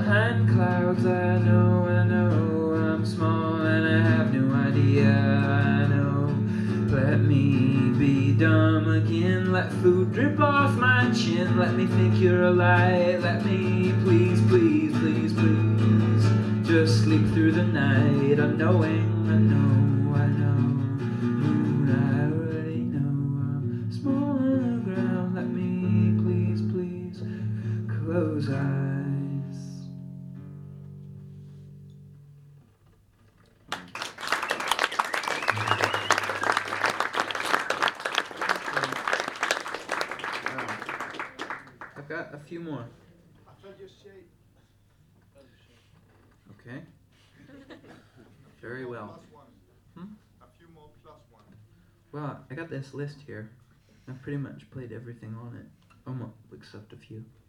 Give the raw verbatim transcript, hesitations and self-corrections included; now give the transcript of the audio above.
behind clouds. I know, I know I'm small and I have no idea. I know. Let me be dumb again. Let food drip off my chin. Let me think you're a light. Let me please, please, please, please just sleep through the night, unknowing. I know, I know. Moon, I already know I'm small on the ground. Let me please, please close eyes. I've got a few more. I felt your shape. Okay. Very well. Plus one. Hmm? A few more plus one. Well, I got this list here. I've pretty much played everything on it. Almost, except a few.